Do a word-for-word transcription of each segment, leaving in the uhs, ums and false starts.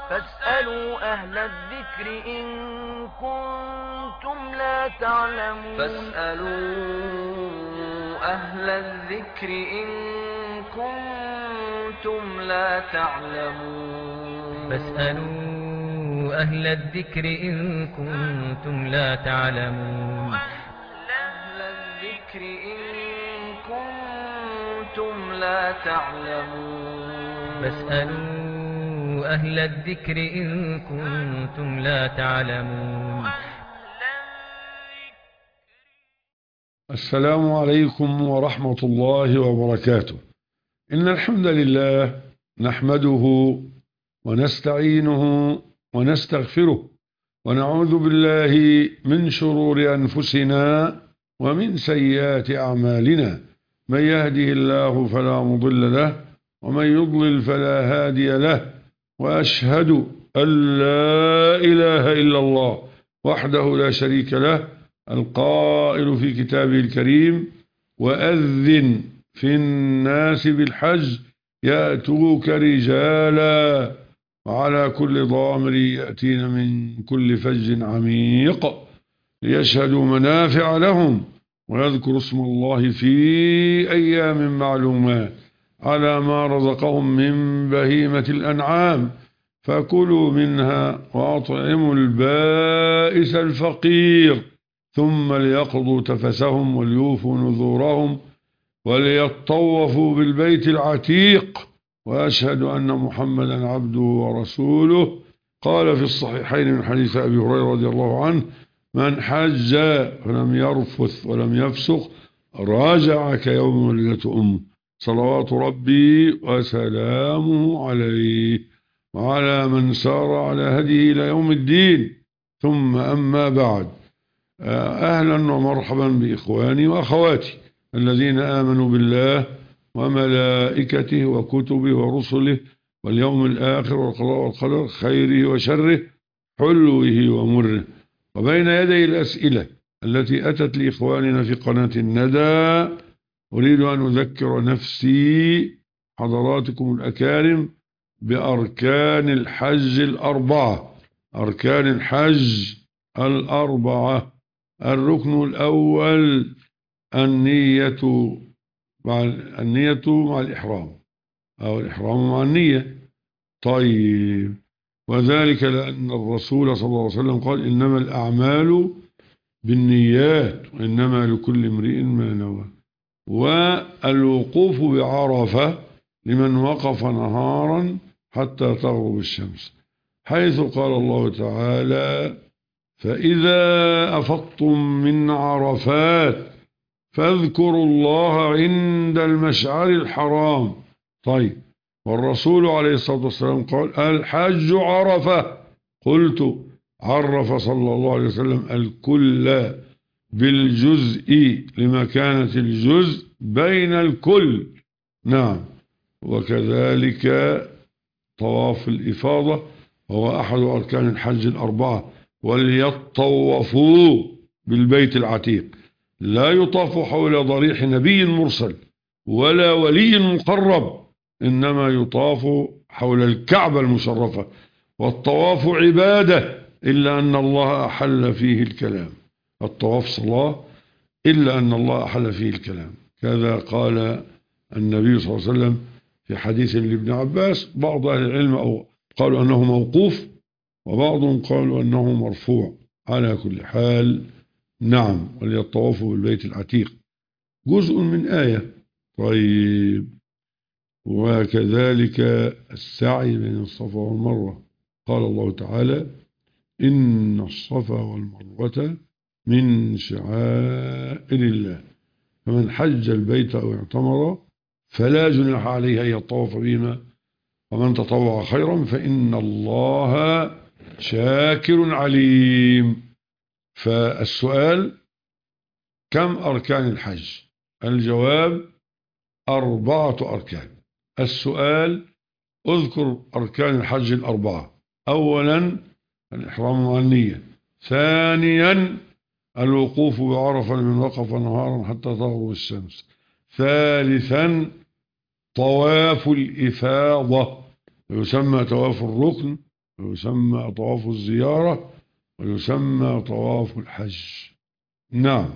فاسألوا أهل الذكر إن كنتم لا تعلمون فاسألوا أهل الذكر إن كنتم لا تعلمون فاسألوا أهل الذكر إن كنتم لا تعلمون أهل الذكر إن كنتم لا تعلمون فاسألوا أهل الذكر إن كنتم لا تعلمون. السلام عليكم ورحمة الله وبركاته. إن الحمد لله نحمده ونستعينه ونستغفره ونعوذ بالله من شرور أنفسنا ومن سيئات أعمالنا. من يهده الله فلا مضل له ومن يضلل فلا هادي له، وأشهد أن لا إله إلا الله وحده لا شريك له القائل في كتابه الكريم: وأذن في الناس بالحج يأتوك رجالا وعلى كل ضامر يأتين من كل فج عميق ليشهدوا منافع لهم ويذكروا اسم الله في أيام معلومات على ما رزقهم من بهيمة الأنعام فكلوا منها وأطعموا البائس الفقير ثم ليقضوا تفسهم وليوفوا نذورهم وليطوفوا بالبيت العتيق. وأشهد أن محمدا عبده ورسوله. قال في الصحيحين من حديث أبي هريرة رضي الله عنه: من حج فلم يرفث ولم يفسق راجع كيوم ولدته أمه، صلوات ربي وسلامه عليه وعلى من سار على هديه إلى يوم الدين. ثم أما بعد، أهلا ومرحبا بإخواني وأخواتي الذين آمنوا بالله وملائكته وكتبه ورسله واليوم الآخر والقضاء والقدر خيره وشره حلوه ومره. وبين يدي الأسئلة التي أتت لإخواننا في قناة الندى أريد أن أذكر نفسي حضراتكم الأكارم بأركان الحج الأربعة. أركان الحج الأربعة: الركن الأول النية مع النية مع الإحرام، أو الإحرام مع النية. طيب، وذلك لأن الرسول صلى الله عليه وسلم قال: إنما الأعمال بالنيات وإنما لكل امرئ ما نوى. والوقوف بعرفة لمن وقف نهارا حتى تغرب الشمس، حيث قال الله تعالى: فإذا أفضتم من عرفات فاذكروا الله عند المشعر الحرام. طيب، والرسول عليه الصلاة والسلام قال: الحج عرفة. قلت: عرف صلى الله عليه وسلم الكل بالجزء لمكانة الجزء بين الكل. نعم. وكذلك طواف الإفاضة وهو أحد أركان الحج الأربعة. وليطوفوا بالبيت العتيق. لا يطاف حول ضريح نبي مرسل ولا ولي مقرب، إنما يطاف حول الكعبة المشرفة. والطواف عبادة إلا أن الله أحل فيه الكلام. الطواف صلاة إلا أن الله أحل فيه الكلام. كذا قال النبي صلى الله عليه وسلم في حديث لابن عباس. بعض أهل العلم أو قالوا أنه موقوف، وبعضهم قالوا أنه مرفوع. على كل حال، نعم، وليطوفوا بالبيت العتيق جزء من آية. طيب، وكذلك السعي بين الصفا والمروة. قال الله تعالى: إن الصفا والمروة من شعائر الله فمن حج البيت أو اعتمر فلا جناح عليه أن يطوف بهما ومن تطوع خيرا فإن الله شاكر عليم. فالسؤال: كم أركان الحج؟ الجواب: أربعة أركان. السؤال: اذكر أركان الحج الأربعة. أولا الإحرام مع النية. ثانيا الوقوف بعرفة لمن وقف نهارا حتى تغرب الشمس. ثالثا طواف الإفاضة، يسمى طواف الركن ويسمى طواف الزيارة ويسمى طواف الحج. نعم.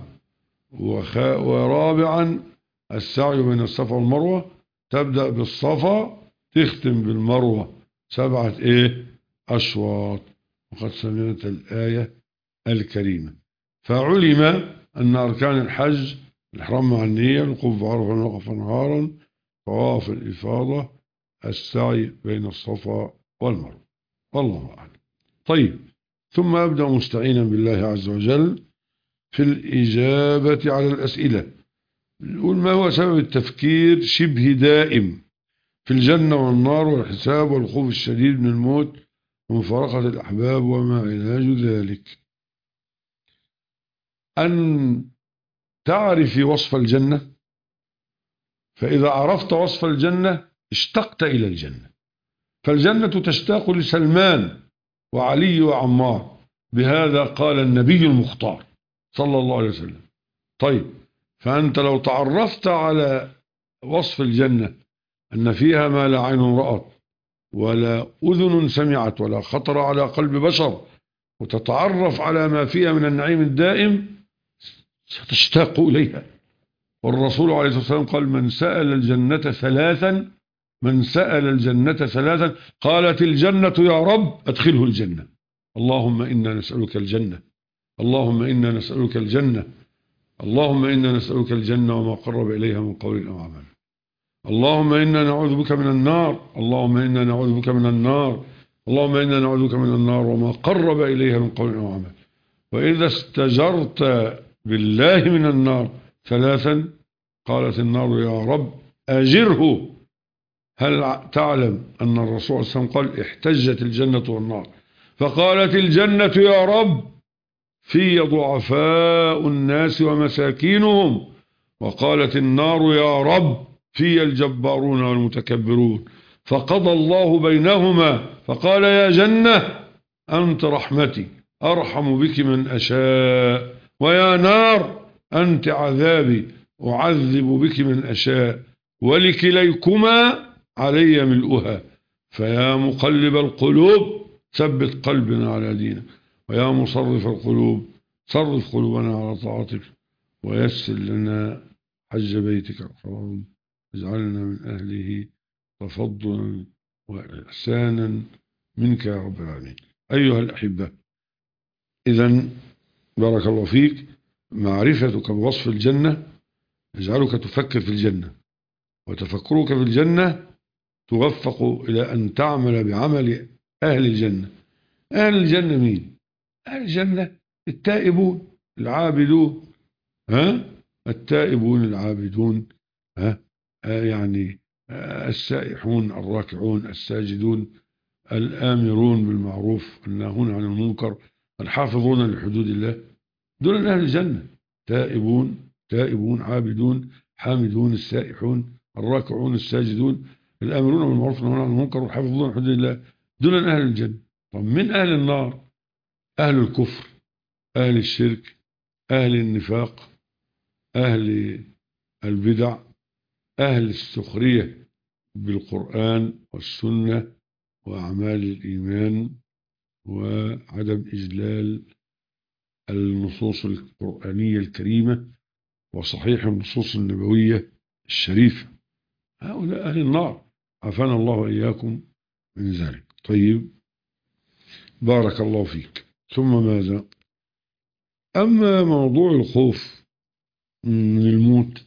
ورابعا السعي بين الصفا والمروة، تبدأ بالصفا تختم بالمروة، سبعة ايه أشواط، وقد سمعت الآية الكريمة. فعلم أن أركان الحج الإحرام مع النية، الوقوف بعرفة والوقف نهارا، طواف الإفاضة، السعي بين الصفا والمروة. والله أعلم. طيب، ثم أبدأ مستعينا بالله عز وجل في الإجابة على الأسئلة. نقول: ما هو سبب التفكير شبه دائم في الجنة والنار والحساب والخوف الشديد من الموت ومفارقة الأحباب، وما علاج ذلك؟ أن تعرف وصف الجنة، فإذا عرفت وصف الجنة اشتقت إلى الجنة، فالجنة تشتاق لسلمان وعلي وعمار، بهذا قال النبي المختار صلى الله عليه وسلم. طيب، فأنت لو تعرفت على وصف الجنة أن فيها ما لا عين رأت ولا أذن سمعت ولا خطر على قلب بشر، وتتعرف على ما فيها من النعيم الدائم، ستشتاق إليها. والرسول عليه الصلاة والسلام قال: من سأل الجنة ثلاثا من سأل الجنة ثلاثا قالت الجنة يا رب أدخله الجنة. اللهم إنا نسألك الجنة، اللهم إنا نسألك الجنة، اللهم إنا نسألك الجنة وما قرب إليها من قول أو عمل. اللهم إنا نعوذ بك من النار، اللهم إنا نعوذ بك من النار، اللهم إنا نعوذ بك من النار وما قرب إليها من قول أو عمل. وإذا استجرت بالله من النار ثلاثا قالت النار يا رب أجره. هل تعلم أن الرسول صلى الله عليه وسلم قال: احتجت الجنة والنار، فقالت الجنة يا رب في ضعفاء الناس ومساكينهم، وقالت النار يا رب في الجبارون والمتكبرون، فقضى الله بينهما فقال: يا جنة أنت رحمتي أرحم بك من أشاء، ويا نار أنت عذابي أعذب بك من أشاء، ولكليكما علي ملؤها، فيا مقلب القلوب ثبت قلبنا على دينك، ويا مصرف القلوب صرف قلوبنا على طاعتك، ويسر لنا حج بيتك الحرام، اجعلنا من أهله تفضلا وإحسانا منك يا رب العالمين. أيها الأحبة، إذن بارك الله فيك، معرفتك بوصف الجنة يجعلك تفكر في الجنة، وتفكرك في الجنة توفق إلى أن تعمل بعمل أهل الجنة. أهل الجنة مين؟ أهل الجنة التائبون العابدون، ها؟ التائبون العابدون، ها؟ آه يعني آه السائحون الراكعون الساجدون الآمرون بالمعروف الناهون عن المنكر الحافظون لحدود الله، دول أهل الجنة. تائبون تائبون عابدون حامدون السائحون الراكعون الساجدون الآمرون بالمعروف والناهون عن المنكر والحافظون لحدود الله، دول أهل الجنة. طب من أهل النار؟ أهل الكفر، أهل الشرك، أهل النفاق، أهل البدع، أهل السخرية بالقرآن والسنة وأعمال الإيمان، وعدم إجلال النصوص القرآنية الكريمة وصحيح النصوص النبوية الشريفة. هؤلاء أهل النار، عافانا الله وإياكم من ذلك. طيب، بارك الله فيك. ثم ماذا؟ أما موضوع الخوف من الموت،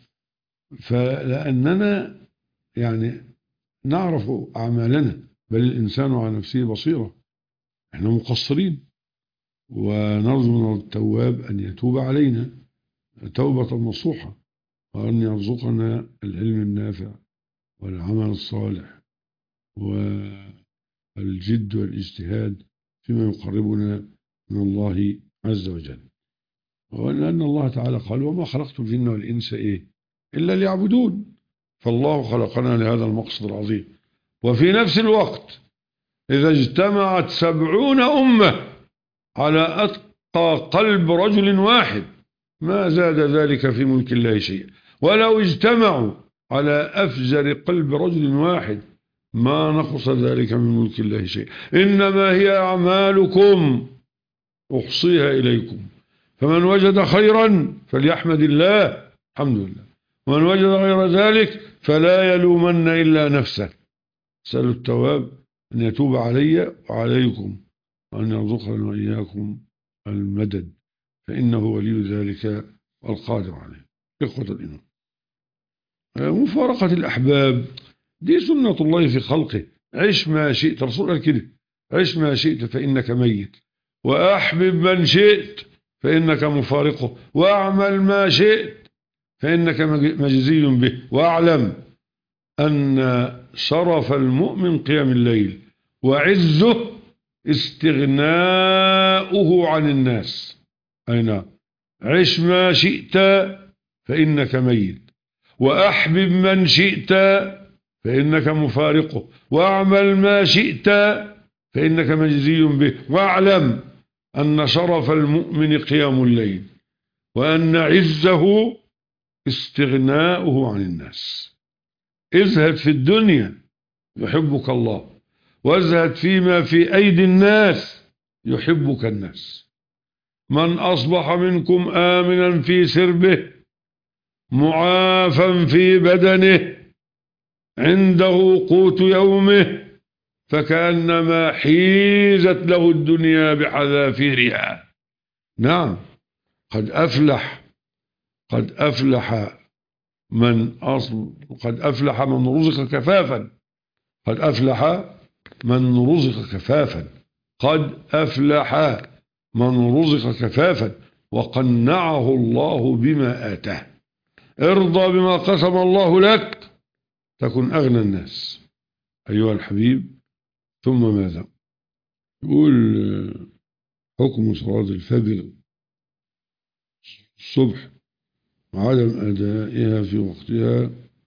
فلأننا يعني نعرف أعمالنا، بل الإنسان على نفسه بصيرة، احنا مقصرين، ونرجو من التواب أن يتوب علينا توبة نصوحة، وأن يرزقنا العلم النافع والعمل الصالح والجد والاجتهاد فيما يقربنا من الله عز وجل. ولأن الله تعالى قال: وما خلقت الجن والإنس إيه إلا ليعبدون. فالله خلقنا لهذا المقصد العظيم. وفي نفس الوقت إذا اجتمعت سبعون أمة على أتقى قلب رجل واحد ما زاد ذلك في ملك الله شيئا، ولو اجتمعوا على أفجر قلب رجل واحد ما نقص ذلك من ملك الله شيء، إنما هي أعمالكم أحصيها إليكم، فمن وجد خيرا فليحمد الله الحمد لله، ومن وجد غير ذلك فلا يلومن إلا نفسه. سألوا التواب أن يتوب علي وعليكم وأن يرزقنا وإياكم المدد، فإنه ولي ذلك والقادر عليه. إخوة الإيمان، مفارقة الأحباب دي سنة الله في خلقه. عش ما شئت، رسول الله كده، عش ما شئت فإنك ميت، وأحبب من شئت فإنك مفارقه، وأعمل ما شئت فإنك مجزي به. وأعلم أن شرف المؤمن قيام الليل، وعزه استغناؤه عن الناس. أين عش ما شئت فإنك ميت، وأحبب من شئت فإنك مفارقه، وأعمل ما شئت فإنك مجزي به. واعلم أن شرف المؤمن قيام الليل، وأن عزه استغناؤه عن الناس. ازهد في الدنيا يحبك الله، وازهد فيما في أيدي الناس يحبك الناس. من أصبح منكم آمنا في سربه معافا في بدنه عنده قوت يومه فكأنما حيزت له الدنيا بحذافيرها. نعم، قد أفلح قد أفلح من أصل قد أفلح من رزق كفافا قد أفلح من رزق كفافا قد أفلح من رزق كفافا وقنعه الله بما آتاه. ارضى بما قسم الله لك تكن أغنى الناس أيها الحبيب. ثم ماذا يقول؟ حكم صلاة الفجر الصبح وعدم أدائها في وقتها،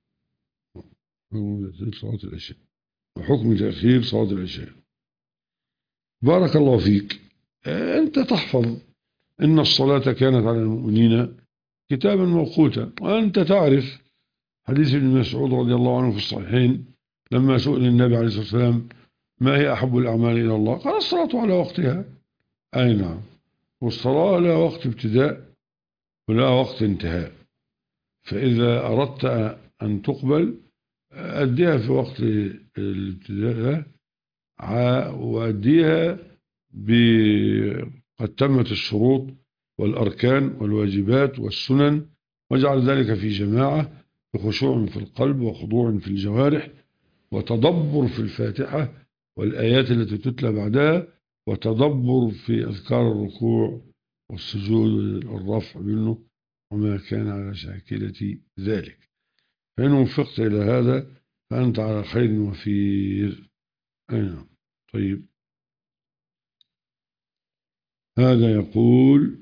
صلاة العشاء، وحكم تأخير صلاة العشاء. بارك الله فيك، أنت تحفظ إن الصلاة كانت على المؤمنين كتابا موقوتا، وأنت تعرف حديث ابن مسعود رضي الله عنه في الصحيحين لما سئل النبي عليه الصلاة والسلام ما هي أحب الأعمال إلى الله؟ قال الصلاة على وقتها. أي نعم، والصلاة لها وقت ابتداء ولها وقت انتهاء، فإذا أردت أن تقبل أديها في وقت الابتداء، وأديها قد تمت الشروط والأركان والواجبات والسنن، واجعل ذلك في جماعة بخشوع في القلب وخضوع في الجوارح وتدبر في الفاتحة والآيات التي تتلى بعدها، وتدبر في أذكار الركوع والسجود والرفع منه وما كان على شاكلة ذلك. فإن وفقت إلى هذا فأنت على خير وفير. أين طيب، هذا يقول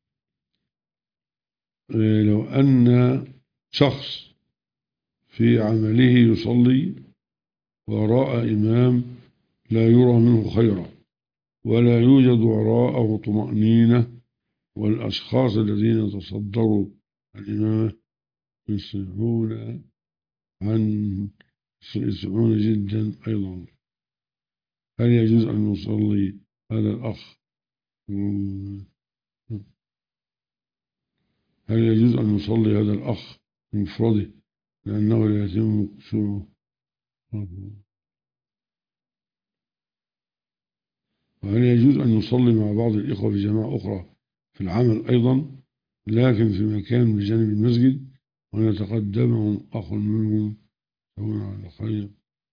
لو أن شخص في عمله يصلي وراء إمام لا يرى منه خيرا ولا يوجد وراءه طمأنينة، والأشخاص الذين تصدروا الإمامة يسمعون عن يسمعون جدا أيضا، هل يجوز أن يصلي هذا الأخ هل يجوز أن يصلي هذا الأخ بمفرده لأنه لا يتم قصوره؟ وهل يجوز أن يصلي مع بعض الإخوة في جماعة أخرى في العمل أيضا لكن في مكان بجانب المسجد وأن يتقدمهم أخ منهم سواء على خير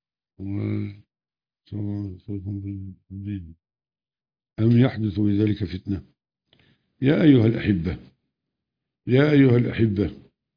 وسواء بالدين أم يحدث بذلك فتنة؟ يا أيها الأحبة يا أيها الأحبة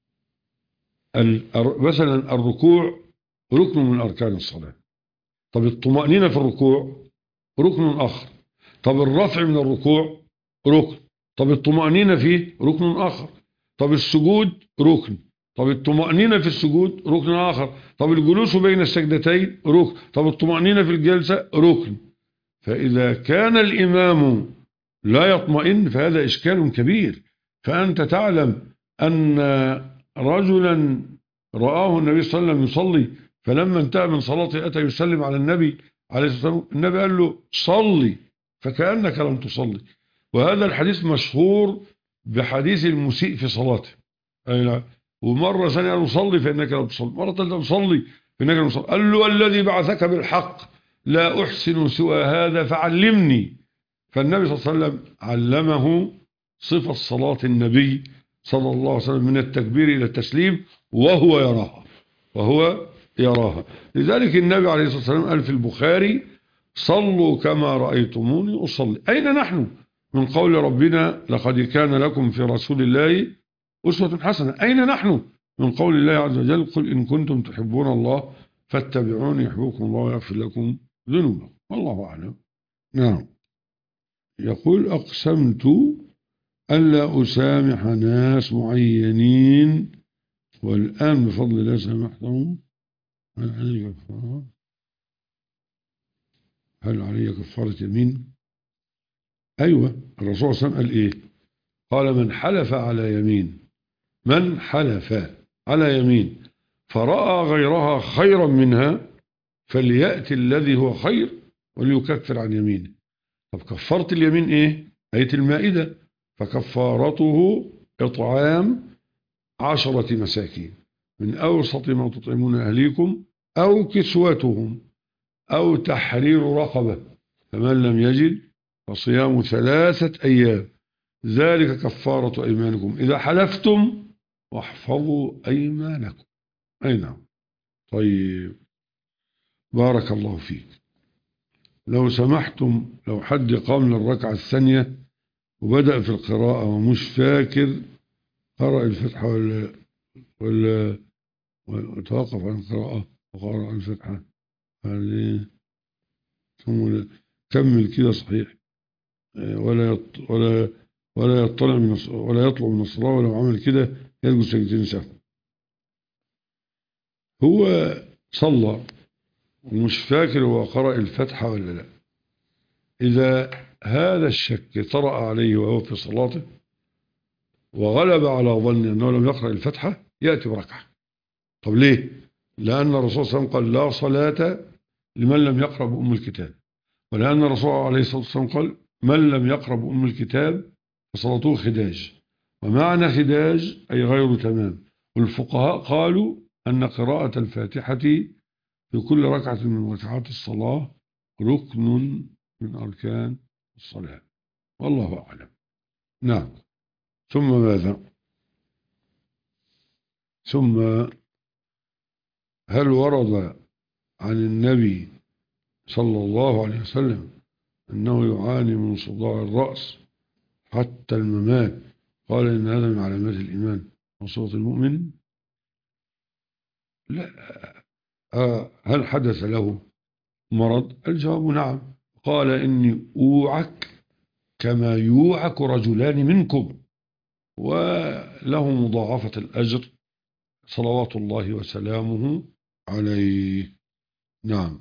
مثلا الركوع ركن من أركان الصلاة، طب الطمأنينة في الركوع ركن آخر، طب الرفع من الركوع ركن، طب الطمأنينة فيه ركن آخر، طب السجود ركن، طب الطمأنينة في السجود ركن آخر، طب الجلوس بين السجدتين ركن، طب الطمأنينة في الجلسة ركن. فإذا كان الإمام لا يطمئن فهذا إشكال كبير. فأنت تعلم أن رجلا رآه النبي صلى الله عليه وسلم يصلي فلما انتهى من صلاته أتى يسلم على النبي عليه الصلاة والسلام، النبي قال له صلي فكأنك لم تصلي. وهذا الحديث مشهور بحديث المسيء في صلاته. أي لا. ومرة ثانية قال له صلي فإنك لم تصلي، مرة ثالثة صلي فإنك لم تصلي. قال له الذي بعثك بالحق لا أحسن سوى هذا فعلمني. فالنبي صلى الله عليه وسلم علمه صفة صلاة النبي صلى الله عليه وسلم من التكبير إلى التسليم وهو يراها وهو يراها. لذلك النبي عليه الصلاة والسلام قال في البخاري صلوا كما رأيتموني أصلي. أين نحن من قول ربنا لقد كان لكم في رسول الله أسوة حسنة؟ أين نحن من قول الله عز وجل قل إن كنتم تحبون الله فاتبعوني يحببكم الله ويغفر لكم ذنوبكم والله أعلم. نعم. يقول أقسمت ألا أسامح ناس معينين والآن بفضل الله سامحتهم، هل علي كفارة؟ هل علي كفارة يمين؟ أيوة، الرسول صلى الله عليه وسلم قال إيه؟ قال من حلف على يمين من حلف على يمين فرأى غيرها خيرا منها فليأتي الذي هو خير وليكفر عن يمينه. طب كفارة اليمين إيه؟ آية المائدة، فكفارته إطعام عشرة مساكين من أوسط ما تطعمون أهليكم أو كسوتهم أو تحرير رقبة، فمن لم يجد فصيام ثلاثة أيام ذلك كفارة أيمانكم إذا حلفتم واحفظوا أيمانكم. أي نعم. طيب بارك الله فيك. لو سمحتم لو حد قام للركعة الثانية وبدأ في القراءة ومش فاكر قرأ الفتحة ولا ولا وتوقف عن القراءة وقرأ الفتحة ثم كمل كده صحيح ولا يط ولا ولا يطلع من ولا يطلع من الصلاة ولو عمل كده يرجو سجدتين سهو. هو صلى ومش فاكر هو قرأ الفتحة ولا لا. إذا هذا الشك طرأ عليه وهو في صلاته وغلب على ظن أنه لم يقرأ الفتحة يأتي بركعة. طب ليه؟ لأن الرسول صلى الله عليه وسلم قال لا صلاة لمن لم يقرأ بأم الكتاب، ولأن الرسول عليه الصلاة والسلام قال من لم يقرأ بأم الكتاب فصلاته خداج، ومعنى خداج أي غير تمام. والفقهاء قالوا أن قراءة الفاتحة في كل ركعة من ركعات الصلاة ركن من أركان الصلاة والله أعلم. نعم. ثم ماذا؟ ثم هل ورد عن النبي صلى الله عليه وسلم أنه يعاني من صداع الرأس حتى الممات؟ قال إن هذا من علامات الإيمان وصوت المؤمن. لا. آه هل حدث له مرض؟ الجواب نعم. قال إني أوعك كما يوعك رجلان منكم وله مضاعفة الأجر صلوات الله وسلامه عليه. نعم.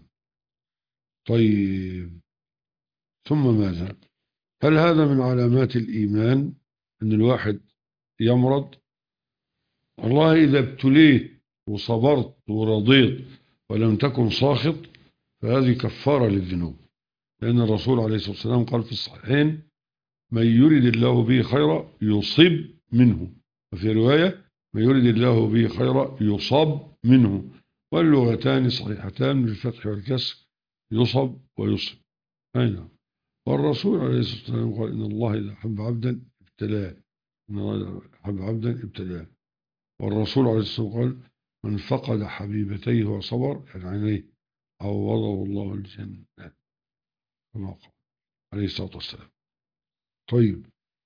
طيب ثم ماذا؟ هل هذا من علامات الإيمان أن الواحد يمرض؟ والله إذا ابتليت وصبرت ورضيت ولم تكن ساخط فهذه كفارة للذنوب، لأن الرسول عليه الصلاة والسلام قال في الصحيحين من يريد الله به خيرا يصب منه، وفي رواية من يريد الله به خيرا يصب منه، واللغتان صحيحتان بالفتح والكسر يصب ويصب. أين؟ والرسول عليه الصلاة والسلام قال إن الله إذا حب عبدا ابتلاه، إن الله إذا حب عبدا ابتلاه. والرسول عليه الصلاة والسلام قال من فقد حبيبتيه وصبر يعني عينيه عوضه الله الجنة كما قال عليه الصلاة والسلام. طيب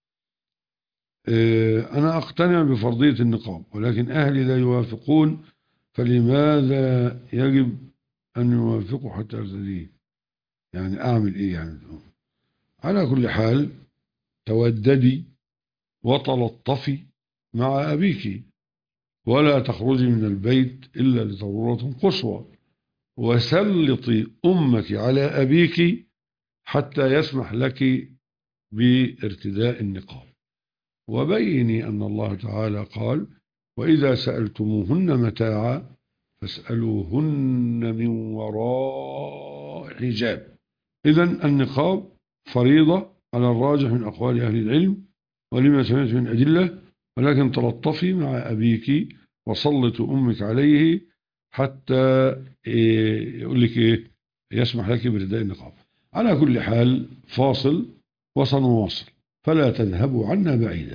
اه أنا أقتنع بفرضية النقاب ولكن أهلي لا يوافقون، فلماذا يجب أن يوافقوا حتى أرتديه؟ يعني أعمل إيه يعني؟ على كل حال توددي وتلطفي مع أبيك ولا تخرجي من البيت إلا لضرورة قصوى، وسلطي أمك على أبيك حتى يسمح لك بارتداء النقاب، وبيني أن الله تعالى قال وإذا سألتموهن متاعا فاسألوهن من وراء حجاب. إذن النقاب فريضة على الراجح من أقوال أهل العلم ولما سمعت من أدلة، ولكن تلطفي مع أبيك وسلط أمك عليه حتى يقول لك إيه يسمح لك برداء النقاب. على كل حال فاصل وسنواصل، فلا تذهبوا عنا بعيدا.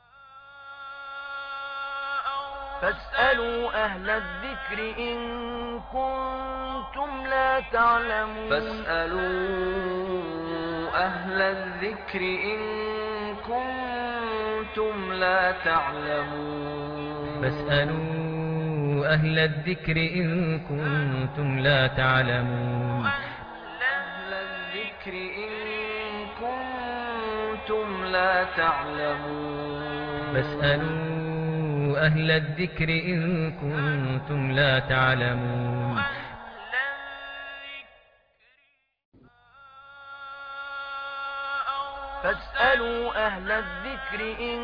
فاسألوا أهل الذكر إن كنتم لا تعلمون فاسألوا أهل الذكر إن كنتم لا تعلمون فاسألوا أهل الذكر إن كنتم لا تعلمون أهل الذكر إن كنتم لا تعلمون فاسألوا أهل الذكر إن كنتم لا تعلمون فاسألوا أهل الذكر إن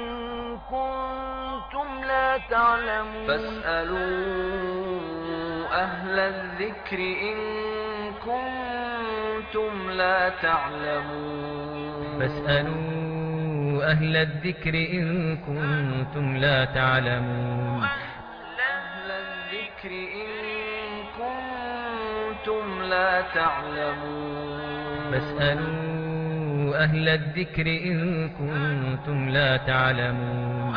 كنتم لا تعلمون فاسألوا أهل الذكر إن كنتم لا تعلمون فاسألوا أهل الذكر إن كنتم لا تعلمون أهل الذكر إن كنتم لا تعلمون فاسألوا أهل الذكر إن كنتم لا تعلمون.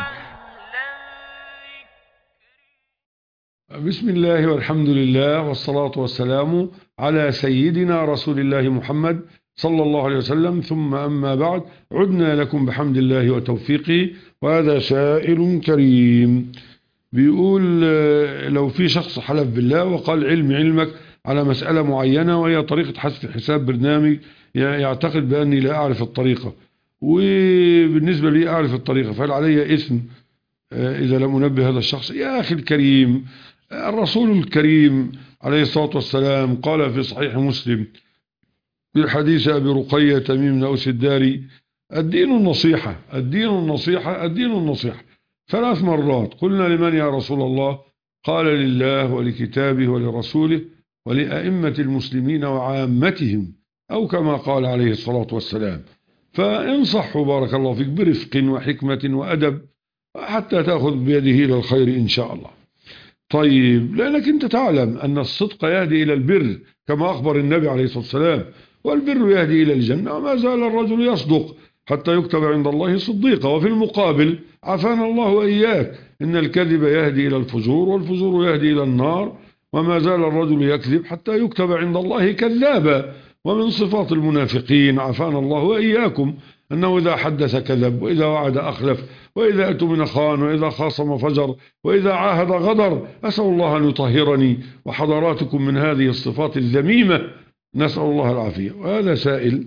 بسم الله والحمد لله والصلاة والسلام على سيدنا رسول الله محمد صلى الله عليه وسلم، ثم أما بعد، عدنا لكم بحمد الله وتوفيقه. وهذا سائل كريم بيقول لو في شخص حلف بالله وقال علمي علمك على مسألة معينة، وهي طريقة حذف حساب برنامج يعتقد بأني لا أعرف الطريقة، وبالنسبة لي أعرف الطريقة، فهل علي إثم إذا لم أنبه هذا الشخص؟ يا أخي الكريم، الرسول الكريم عليه الصلاة والسلام قال في صحيح مسلم بالحديث أبي رقية تميم بن أوس الداري: الدين النصيحة الدين النصيحة الدين النصيحة. ثلاث مرات. قلنا: لمن يا رسول الله؟ قال: لله ولكتابه ولرسوله ولأئمة المسلمين وعامتهم، أو كما قال عليه الصلاة والسلام. فانصحوا بارك الله فيك برفق وحكمة وأدب حتى تأخذ بيده إلى الخير إن شاء الله. طيب، لأنك أنت تعلم أن الصدق يهدي إلى البر كما أخبر النبي عليه الصلاة والسلام، والبر يهدي إلى الجنة، وما زال الرجل يصدق حتى يكتب عند الله صديقا. وفي المقابل عافانا الله وإياك، إن الكذب يهدي إلى الفجور، والفجور يهدي إلى النار، وما زال الرجل يكذب حتى يكتب عند الله كذابا. ومن صفات المنافقين عافانا الله وإياكم أنه إذا حدث كذب، وإذا وعد أخلف، وإذا أتمن خان، وإذا خاصم فجر، وإذا عاهد غدر. أسأل الله أن يطهرني وحضراتكم من هذه الصفات الذميمة، نسأل الله العافية. وهذا سائل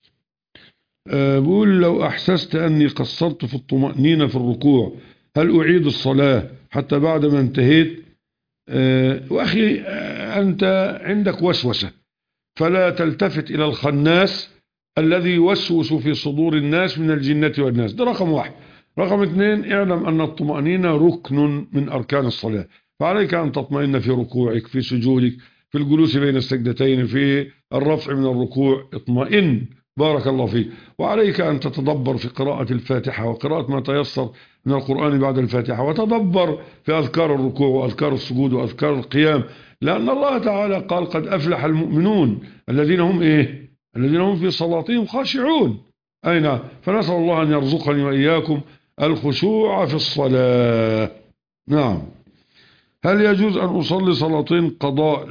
أه بقول: لو أحسست أني قصرت في الطمأنينة في الركوع، هل أعيد الصلاة حتى بعد ما انتهيت؟ أه وأخي، أه أنت عندك وسوسة، فلا تلتفت إلى الخناس الذي يوسوس في صدور الناس من الجنة والناس. ده رقم واحد. رقم اثنين: اعلم أن الطمأنينة ركن من أركان الصلاة، فعليك أن تطمئن في ركوعك، في سجودك، في الجلوس بين السجدتين، في الرفع من الركوع. اطمئن بارك الله فيك. وعليك أن تتدبر في قراءة الفاتحة وقراءة ما تيسر من القرآن بعد الفاتحة، وتدبر في أذكار الركوع وأذكار السجود وأذكار القيام، لأن الله تعالى قال: قد أفلح المؤمنون الذين هم إيه؟ الذين هم في صلاتهم خاشعون. أي نعم. فنسأل الله أن يرزقني وإياكم الخشوع في الصلاة. نعم. هل يجوز أن أصلي صلاتين قضاء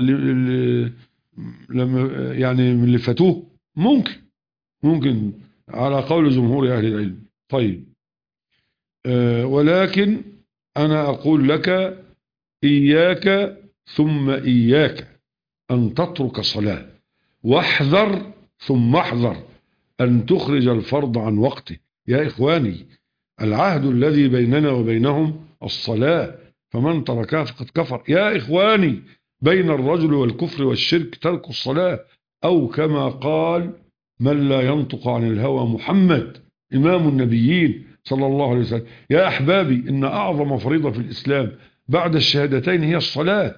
لما يعني من اللي فاتوه؟ ممكن ممكن على قول جمهور أهل العلم. طيب، أه ولكن أنا أقول لك: إياك ثم إياك أن تترك صلاة، واحذر ثم احذر أن تخرج الفرض عن وقته. يا إخواني، العهد الذي بيننا وبينهم الصلاة، فمن تركها فقد كفر. يا إخواني، بين الرجل والكفر والشرك ترك الصلاة، أو كما قال من لا ينطق عن الهوى محمد إمام النبيين صلى الله عليه وسلم. يا أحبابي، إن أعظم فريضة في الإسلام بعد الشهادتين هي الصلاة،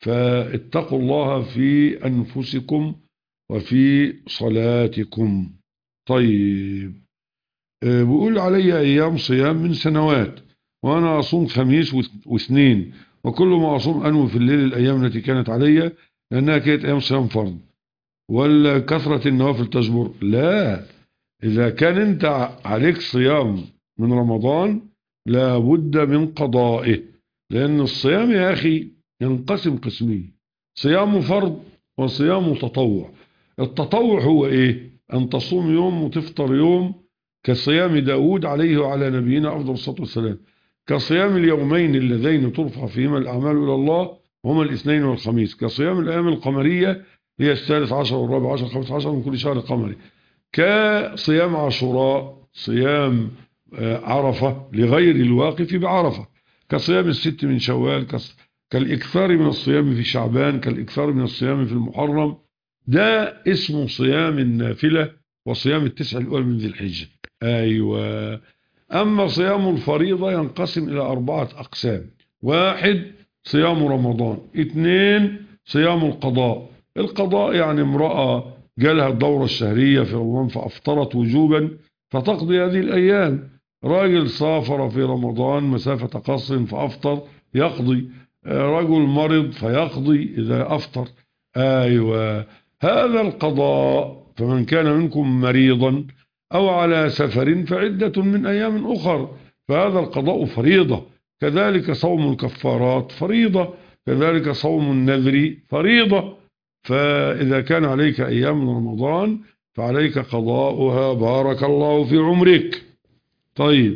فاتقوا الله في أنفسكم وفي صلاتكم. طيب، أه بيقول علي أيام صيام من سنوات، وأنا أصوم خميس واثنين، وكل ما أصوم أنوي في الليل الأيام التي كانت علي لأنها كانت أيام صيام فرض، ولا كثرة النوافل تجبر؟ لا، إذا كان أنت عليك صيام من رمضان لابد من قضائه، لأن الصيام يا أخي ينقسم قسمين: صيام فرض وصيام تطوع. التطوع هو إيه؟ أن تصوم يوم وتفطر يوم، كصيام داود عليه وعلى نبينا أفضل الصلاة والسلام، كصيام اليومين اللذين ترفع فيهما الأعمال إلى الله هما الاثنين والخميس، كصيام الأيام القمرية هي الثالث عشر والرابع عشر والخامس عشر من كل شهر قمري، كصيام عاشوراء، صيام عرفة لغير الواقف بعرفة، كصيام الست من شوال، كالإكثار من الصيام في شعبان، كالإكثار من الصيام في المحرم. ده اسمه صيام النافلة وصيام التسع الأول من ذي الحجة. أيوة. أما صيام الفريضة ينقسم إلى أربعة أقسام: واحد صيام رمضان، اثنين صيام القضاء. القضاء يعني امرأة جالها الدورة الشهرية في رمضان فأفطرت وجوبا فتقضي هذه الأيام، راجل سافر في رمضان مسافة قصر فأفطر يقضي، رجل مرض فيقضي إذا أفطر. أيوة، هذا القضاء. فمن كان منكم مريضا أو على سفر فعدة من أيام أخر، فهذا القضاء فريضة. كذلك صوم الكفارات فريضة، كذلك صوم النذر فريضة. فإذا كان عليك أيام من رمضان فعليك قضاؤها. بارك الله في عمرك. طيب،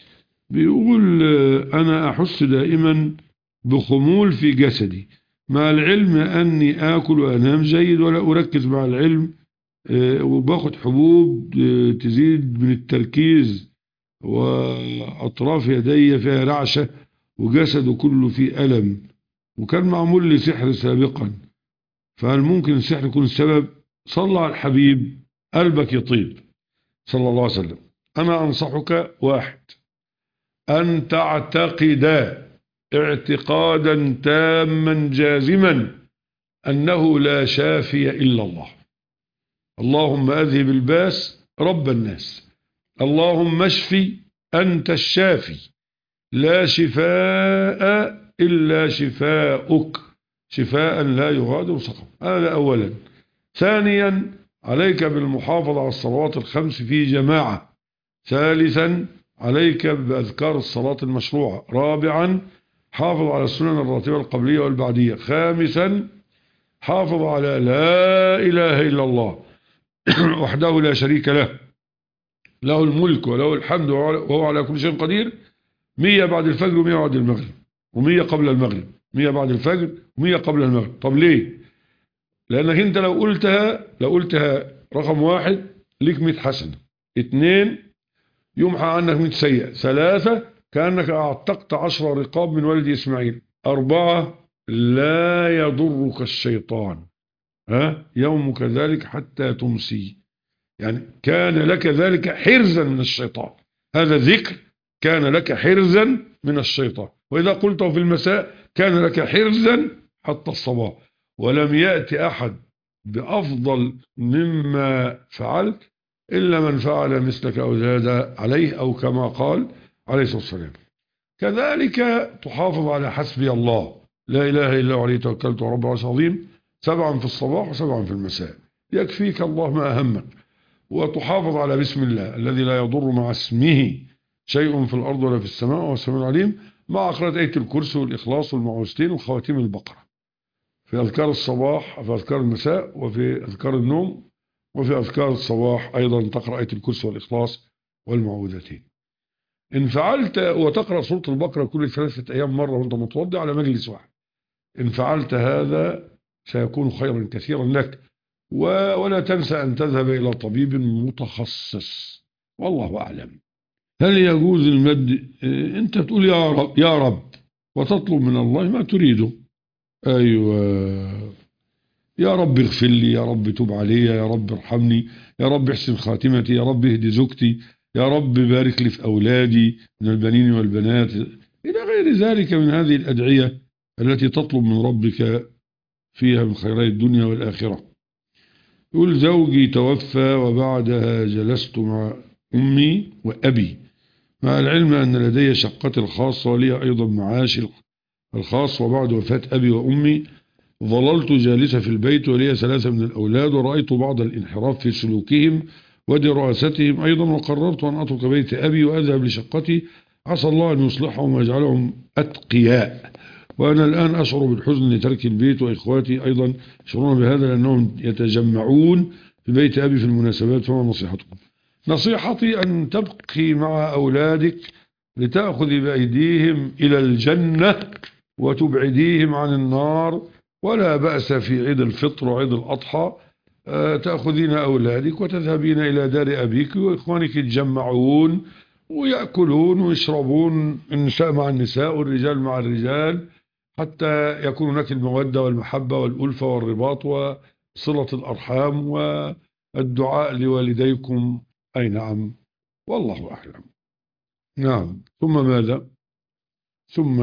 بيقول أنا أحس دائما بخمول في جسدي مع العلم أني آكل وأنام جيد ولا أركز مع العلم، وباخد حبوب تزيد من التركيز، وأطراف يدي فيها رعشة وجسده كله فيه ألم، وكان معمول لي سحر سابقا، فهل ممكن السحر يكون السبب؟ صلى على الحبيب قلبك يطيب صلى الله عليه وسلم. أنا أنصحك: واحد، أن تعتقد اعتقادا تاما جازما أنه لا شافي إلا الله. اللهم أذهب الباس رب الناس، اللهم اشفي أنت الشافي، لا شفاء إلا شفاؤك، شفاء لا يغادر سقما. هذا أولا. ثانيا، عليك بالمحافظة على الصلوات الخمس في جماعة. ثالثا، عليك بأذكار الصلاة المشروعة. رابعا، حافظ على السنن الراتبة القبلية والبعدية. خامسا، حافظ على لا إله إلا الله وحده لا شريك له، له الملك وله الحمد وهو على كل شيء قدير. مية بعد الفجر ومية بعد المغرب ومية قبل المغرب، مية بعد الفجر ومية قبل المغرب. طب ليه؟ لأنك انت لو قلتها لو قلتها رقم واحد ليك مئة حسنة، اثنين يمحى عنك مئة سيئة، ثلاثة كأنك أعتقت عشر رقاب من ولد إسماعيل، أربعة لا يضرك الشيطان ها يومك ذلك حتى تمسي، يعني كان لك ذلك حرزا من الشيطان. هذا ذكر كان لك حرزا من الشيطان، وإذا قلته في المساء كان لك حرزا حتى الصباح. ولم يأتي أحد بأفضل مما فعلت إلا من فعل مثلك أو زاد عليه، أو كما قال عليه الصلاة والسلام. كذلك تحافظ على حسبي الله، لا إله إلا هو عليه توكلت ورب العرش العظيم، سبعا في الصباح وسبعا في المساء، يكفيك الله ما أهمك. وتحافظ على بسم الله الذي لا يضر مع اسمه شيء في الأرض ولا في السماء وهو السميع العليم، مع قراءة آية الكرسي والإخلاص والمعوذتين وخواتيم البقرة في أذكار الصباح، في أذكار المساء، وفي أذكار النوم، وفي أذكار الصباح أيضا تقرأ آية الكرسي والإخلاص والمعوذتين. إن فعلت وتقرأ سورة البقرة كل ثلاثة أيام مرة وأنت متوضع على مجلس واحد، إن فعلت هذا سيكون خيرا كثيرا لك. ولا تنسى أن تذهب إلى طبيب متخصص، والله أعلم. هل يجوز المد؟ أنت تقول يا رب يا رب وتطلب من الله ما تريده. أيوة، يا رب اغفر لي، يا رب توب علي، يا رب ارحمني، يا رب احسن خاتمتي، يا رب اهدي زوجتي، يا رب بارك لي في أولادي من البنين والبنات، إلى غير ذلك من هذه الأدعية التي تطلب من ربك فيها من خيري الدنيا والآخرة. يقول زوجي توفى وبعدها جلست مع أمي وأبي، مع العلم أن لدي شقتي الخاصة ولي أيضا معاشي الخاص، وبعد وفاة أبي وأمي ظللت جالسة في البيت ولي ثلاثة من الأولاد، ورأيت بعض الانحراف في سلوكهم ودراستهم أيضا، وقررت أن أترك بيت أبي وأذهب لشقتي، عسى الله أن يصلحهم ويجعلهم أتقياء. وأنا الآن أشعر بالحزن لترك البيت، وإخواتي أيضا يشعرون بهذا لأنهم يتجمعون في بيت أبي في المناسبات، فما نصيحتكم؟ نصيحتي أن تبقي مع أولادك لتأخذ بأيديهم إلى الجنة وتبعديهم عن النار، ولا بأس في عيد الفطر وعيد الأضحى تأخذين أولادك وتذهبين إلى دار أبيك وإخوانك يتجمعون ويأكلون ويشربون، النساء مع النساء والرجال مع الرجال، حتى يكون هناك المودة والمحبة والألفة والرباط وصلة الأرحام والدعاء لوالديكم. أي نعم، والله أعلم. نعم. ثم ماذا؟ ثم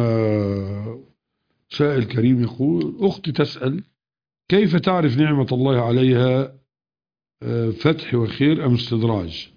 سائل كريم يقول: أختي تسأل كيف تعرف نعمة الله عليها فتح وخير أم استدراج؟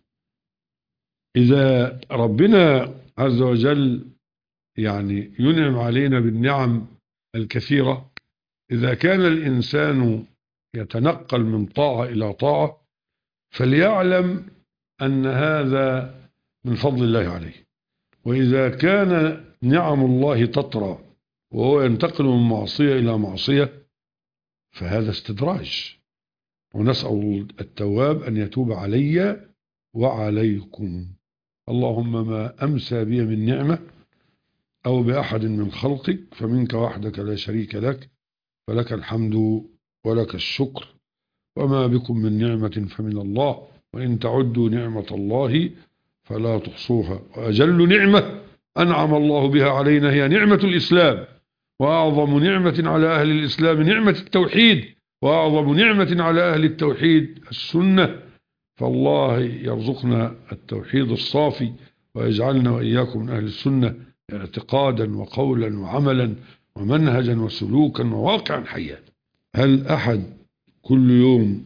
إذا ربنا عز وجل يعني ينعم علينا بالنعم الكثيرة، إذا كان الإنسان يتنقل من طاعة إلى طاعة فليعلم أن هذا من فضل الله عليه، وإذا كان نعم الله تطرى وهو ينتقل من معصية إلى معصية فهذا استدراج. ونسأل التواب أن يتوب علي وعليكم. اللهم ما أمسى بي من نعمة أو بأحد من خلقك فمنك وحدك لا شريك لك، فلك الحمد ولك الشكر، وما بكم من نعمة فمن الله، وإن تعدوا نعمة الله فلا تحصوها. وأجل نعمة أنعم الله بها علينا هي نعمة الإسلام، وأعظم نعمة على أهل الإسلام نعمة التوحيد، وأعظم نعمة على أهل التوحيد السنة. فالله يرزقنا التوحيد الصافي ويجعلنا وإياكم من أهل السنة اعتقادا وقولا وعملا ومنهجا وسلوكا وواقعا حيا. هل أحد كل يوم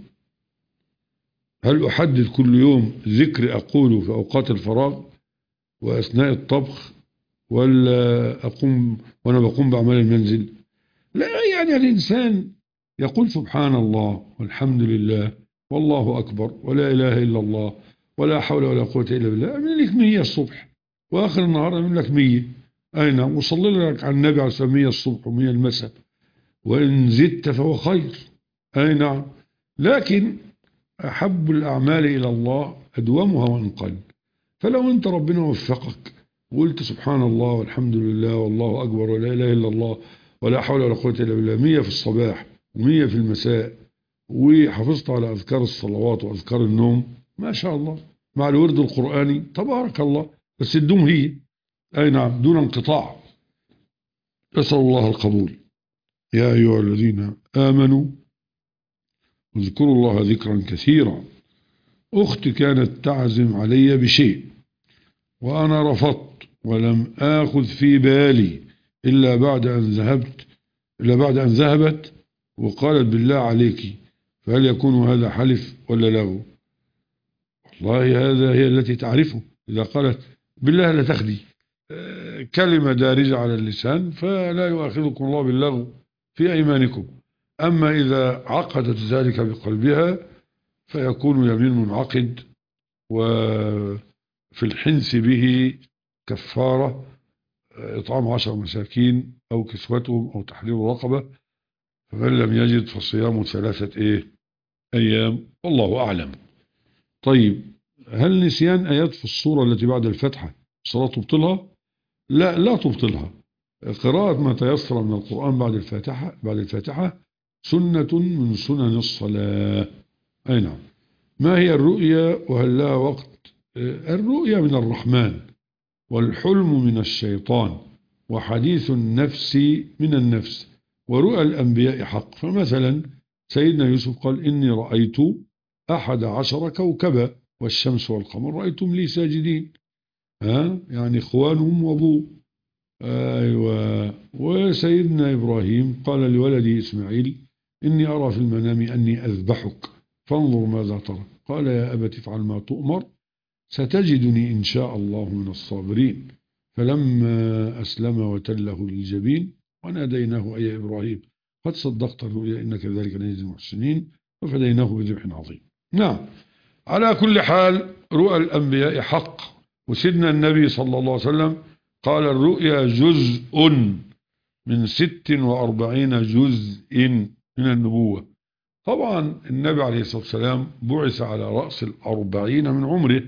هل أحدد كل يوم ذكر أقوله في أوقات الفراغ وأثناء الطبخ، ولا أقوم وأنا بقوم بأعمال المنزل؟ لا، يعني الإنسان يقول سبحان الله والحمد لله والله أكبر ولا إله إلا الله ولا حول ولا قوة إلا بالله، أعمل لك مية الصبح، وآخر النهار أعمل لك مية. أي نعم. وصلي لك على النبي عليه الصلاة والسلام مية الصبح ومية المساء، وإن زدت فهو خير. أي نعم. لكن أحب الأعمال إلى الله أدومها وإن قل. فلو أنت ربنا وفقك وقلت سبحان الله والحمد لله والله أكبر ولا إله إلا الله ولا حول ولا قوة إلا بالله مية في الصباح ومية في المساء، وحافظت على أذكار الصلوات وأذكار النوم، ما شاء الله، مع الورد القرآني تبارك الله، بس الدوم هي. أي نعم، دون انقطاع. أسأل الله القبول. يا أيها الذين آمنوا اذكروا الله ذكرا كثيرا. أختي كانت تعزم علي بشيء وأنا رفضت ولم آخذ في بالي إلا بعد أن ذهبت إلا بعد أن ذهبت وقالت بالله عليك، فهل يكون هذا حلف ولا له؟ والله هذا هي التي تعرفه. إذا قالت بالله لا تخدي، كلمة دارجة على اللسان، فلا يؤاخذكم الله باللغو في أيمانكم. أما إذا عقدت ذلك بقلبها فيكون يمين منعقد، وفي الحنث به كفارة إطعام عشر مساكين أو كسوتهم أو تحرير رقبة، فمن لم يجد فصيام ثلاثة إيه أيام، والله أعلم. طيب، هل نسيان آيات في الصورة التي بعد الفتحة الصلاة تبطلها؟ لا، لا تبطلها. قراءة ما تيسر من القرآن بعد الفاتحة بعد الفاتحة سنة من سنن الصلاة. أي نعم. ما هي الرؤيا وهل لها وقت؟ الرؤيا من الرحمن، والحلم من الشيطان، وحديث النفس من النفس، ورؤى الأنبياء حق. فمثلا سيدنا يوسف قال إني رأيت أحد عشر كوكبا والشمس والقمر رأيتم لي ساجدين. ها يعني إخوانهم وأبوه. أيوة. وسيدنا إبراهيم قال لولده إسماعيل إني أرى في المنام أني أذبحك فانظر ماذا ترى. قال يا أبت افعل ما تؤمر ستجدني إن شاء الله من الصابرين. فلما أسلم وتله للجبين وناديناه أي إبراهيم قد صدقت الرؤيا إن كذلك نجزي المحسنين وفديناه بذبح عظيم. نعم، على كل حال رؤى الأنبياء حق، وسيدنا النبي صلى الله عليه وسلم قال الرؤيا جزء من ست وأربعين جزء من النبوة. طبعا النبي عليه الصلاة والسلام بعث على رأس الأربعين من عمره،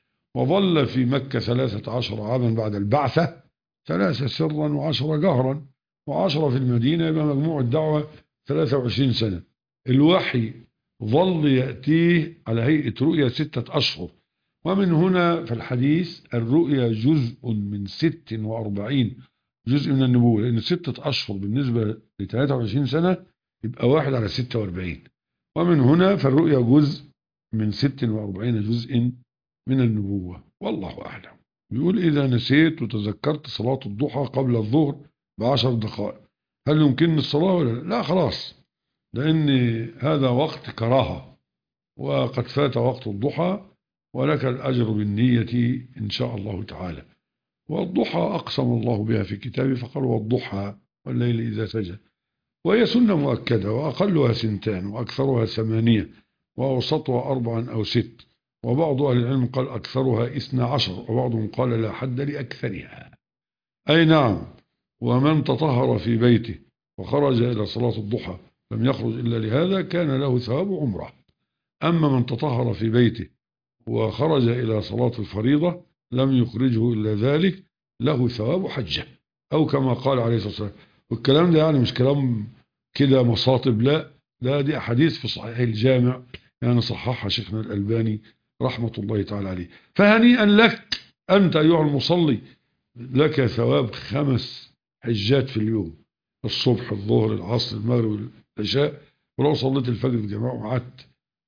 وظل في مكة ثلاثة عشر عاما بعد البعثة، ثلاثة سرا وعشرة جهرا وعشرة في المدينة، يبقى مجموع الدعوة ثلاثة وعشرين سنة. الوحي ظل يأتيه على هيئة رؤيا ستة أشهر، ومن هنا في الحديث الرؤيا جزء من ست وأربعين جزء من النبوة، لأن ستة أشهر بالنسبة ل ثلاثة وعشرين سنة يبقى واحد على ستة وأربعين، ومن هنا فالرؤيا جزء من ست وأربعين جزء من النبوة. والله أعلم. بيقول إذا نسيت وتذكرت صلاة الضحى قبل الظهر بعشر دقائق هل يمكن الصلاة ولا لا؟ لا خلاص، لأن هذا وقت كراهة وقد فات وقت الضحى، ولك الأجر بالنية إن شاء الله تعالى. والضحى أقسم الله بها في كتابه فقال والضحى والليل إذا سجى، وهي سنة مؤكدة، وأقلها سنتان وأكثرها ثمانية وأوسطها أربعا أو ست، وبعض أهل العلم قال أكثرها إثنى عشر، وبعضهم قال لا حد لأكثرها. أي نعم. ومن تطهر في بيته وخرج إلى صلاة الضحى لم يخرج إلا لهذا كان له ثواب عمره. أما من تطهر في بيته وخرج إلى صلاة الفريضة لم يخرجه إلا ذلك له ثواب حجة، أو كما قال عليه الصلاة والسلام. والكلام ده يعني مش كلام كده مصاطب، لا، ده دي أحاديث في صحيح الجامع، يعني صححها شيخنا الألباني رحمة الله تعالى عليه. فهنيئا لك أنت أيها المصلي، لك ثواب خمس حجات في اليوم، الصبح الظهر العصر المغرب العشاء، ولو صليت الفجر في جماعة وقعدت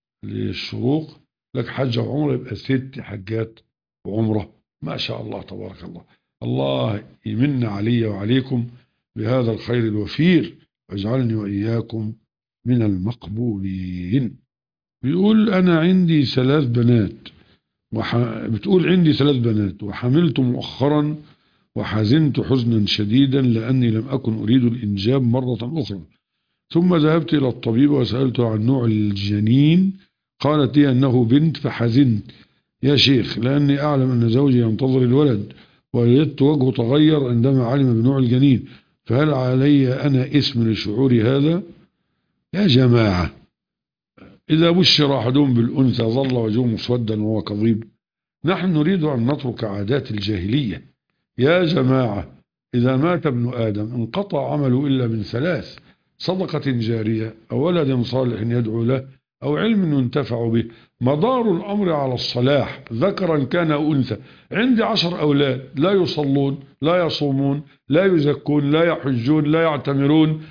للشروق لك حجة وعمرة، يبقى ست حجات وعمرة. ما شاء الله تبارك الله. الله يمن علي وعليكم بهذا الخير الوفير واجعلني وإياكم من المقبولين. بيقول أنا عندي ثلاث بنات وح... بتقول عندي ثلاث بنات وحملت مؤخرا وحزنت حزنا شديدا لأني لم أكن أريد الإنجاب مرة أخرى، ثم ذهبت إلى الطبيب وسألته عن نوع الجنين، قالت لي أنه بنت، فحزنت يا شيخ لأني أعلم أن زوجي ينتظر الولد، ووجدت وجهه تغير عندما علم بنوع الجنين، فهل علي أنا اسم لشعوري هذا؟ يا جماعة، إذا بشر أحدهم بالأنثى ظل وجهه مسودا وهو كظيم. نحن نريد أن نترك عادات الجاهلية يا جماعة. إذا مات ابن آدم انقطع عمله إلا من ثلاث: صدقة جارية أو ولد صالح يدعو له أو علم ينتفع به. مدار الأمر على الصلاح ذكرا كان أو أنثى. عندي عشر أولاد لا يصلون لا يصومون لا يزكون لا يحجون لا يعتمرون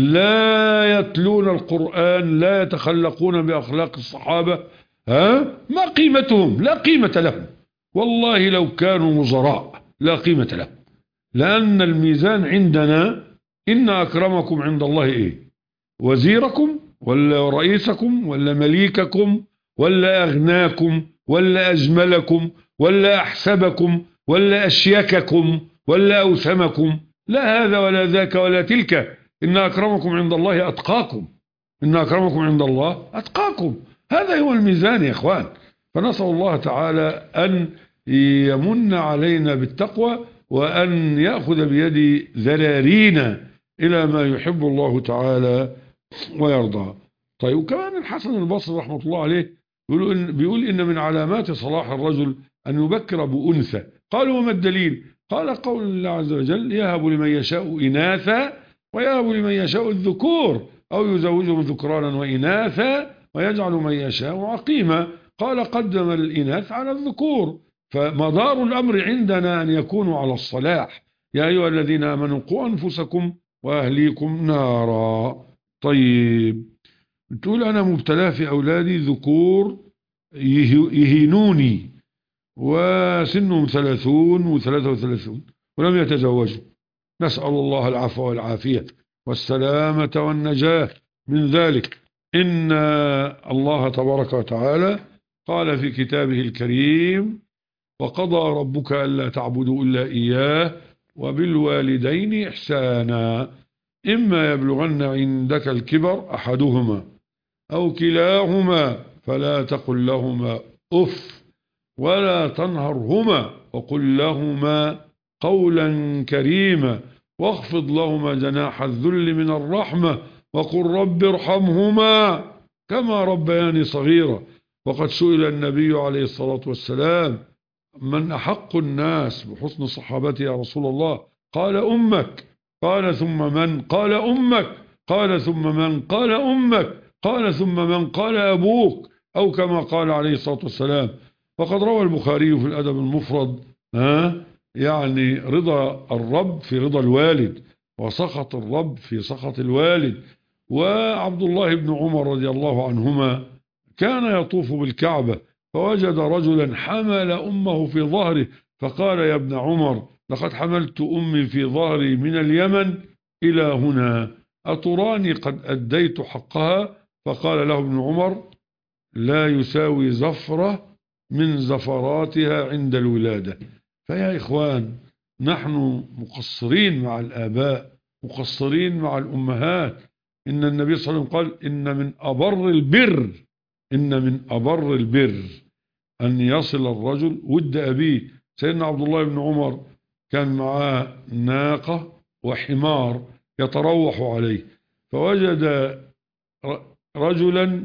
لا يتلون القرآن لا يتخلقون بأخلاق الصحابة، ها؟ ما قيمتهم؟ لا قيمة لهم والله، لو كانوا مزراء لا قيمة لهم. لأن الميزان عندنا إن أكرمكم عند الله إيه؟ وزيركم ولا رئيسكم ولا مليككم ولا أغناكم ولا أجملكم ولا أحسبكم ولا أشيككم ولا أوسمكم، لا هذا ولا ذاك ولا تلك. إن أكرمكم عند الله أتقاكم، إن أكرمكم عند الله أتقاكم. هذا هو الميزان يا إخوان. فنسأل الله تعالى أن يمن علينا بالتقوى وأن يأخذ بيد ذرارينا إلى ما يحب الله تعالى ويرضى. طيب، وكمان الحسن البصري رحمة الله عليه بيقول إن, بيقول إن من علامات صلاح الرجل أن يبكر بأنثى. قالوا وما الدليل؟ قال قول الله عز وجل يهب لمن يشاء إناثا ويهب لمن يشاء الذكور أو يزوجهم ذكرانا وإناثا ويجعل من يشاء عقيما. قال قدم الإناث على الذكور. فمدار الأمر عندنا أن يكونوا على الصلاح. يا أيها الذين آمنوا قوا أنفسكم وأهليكم نارا. طيب، بتقول أنا مبتلى في أولادي ذكور يهينوني وسنهم ثلاثون وثلاثة وثلاثون ولم يتزوجوا. نسأل الله العفو والعافية والسلامة والنجاة من ذلك إن الله تبارك وتعالى قال في كتابه الكريم: وقضى ربك ألا تعبدوا إلا إياه وبالوالدين إحسانا إما يبلغن عندك الكبر أحدهما أو كلاهما فلا تقل لهما أف ولا تنهرهما وقل لهما قولا كريما واخفض لهما جناح الذل من الرحمة وقل رب ارحمهما كما ربياني صغيرا. وقد سئل النبي عليه الصلاة والسلام: من أحق الناس بحسن صحابتي يا رسول الله؟ قال: أمك. قال: ثم من؟ قال: أمك. قال: ثم من؟ قال: أمك. قال: ثم من؟ قال: أبوك، أو كما قال عليه الصلاة والسلام. وقد روى البخاري في الأدب المفرد ها يعني رضا الرب في رضا الوالد وسخط الرب في سخط الوالد. وعبد الله بن عمر رضي الله عنهما كان يطوف بالكعبة فوجد رجلا حمل أمه في ظهره فقال: يا ابن عمر، لقد حملت أمي في ظهري من اليمن إلى هنا، أتراني قد أديت حقها؟ فقال له ابن عمر: لا يساوي زفرة من زفراتها عند الولادة. فيا إخوان، نحن مقصرين مع الآباء، مقصرين مع الأمهات. إن النبي صلى الله عليه وسلم قال: إن من أبر البر إن من أبر البر أن يصل الرجل ود أبيه. سيدنا عبد الله بن عمر كان معاه ناقة وحمار يتروح عليه، فوجد رجلا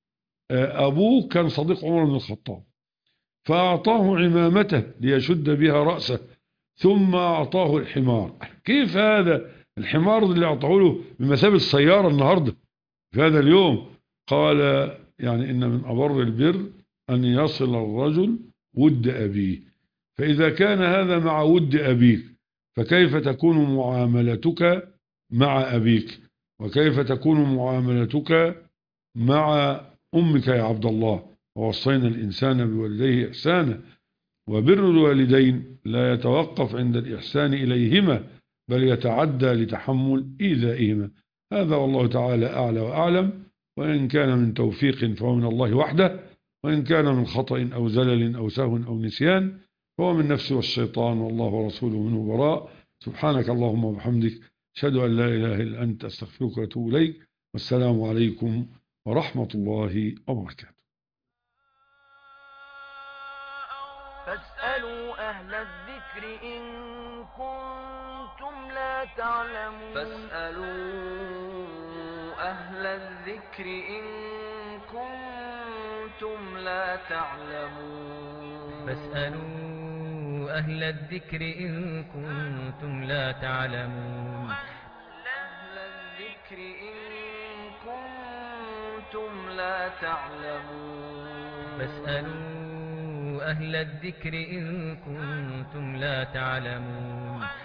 أبوه كان صديق عمر بن الخطاب، فأعطاه عمامته ليشد بها رأسه ثم أعطاه الحمار. كيف هذا الحمار اللي أعطاه له بمثابة السيارة النهاردة في هذا اليوم؟ قال: يعني إن من أبر البر أن يصل الرجل ود أبيه. فإذا كان هذا مع ود أبيك، فكيف تكون معاملتك مع أبيك؟ وكيف تكون معاملتك مع أمك يا عبد الله؟ ووصينا الإنسان بوالديه إحسانا. وبر الوالدين لا يتوقف عند الإحسان إليهما، بل يتعدى لتحمل إيذائهما. هذا والله تعالى أعلى وأعلم. وإن كان من توفيق فهو من الله وحده، وإن كان من خطأ أو زلل أو سهو أو نسيان فهو من نفسه والشيطان، والله ورسوله منه براء. سبحانك اللهم وبحمدك، أشهد أن لا إله إلا أنت، أستغفرك وأتوب إليك. والسلام عليكم ورحمة الله وبركاته. فاسألوا أهل الذكر إن كنتم لا تعلمون فاسألوا أهل الذكر إن كنتم لا تعلمون فاسألوا أهل الذكر إن كنتم لا تعلمون أهل الذكر إن كنتم لا تعلمون فاسألوا أهل الذكر إن كنتم لا تعلمون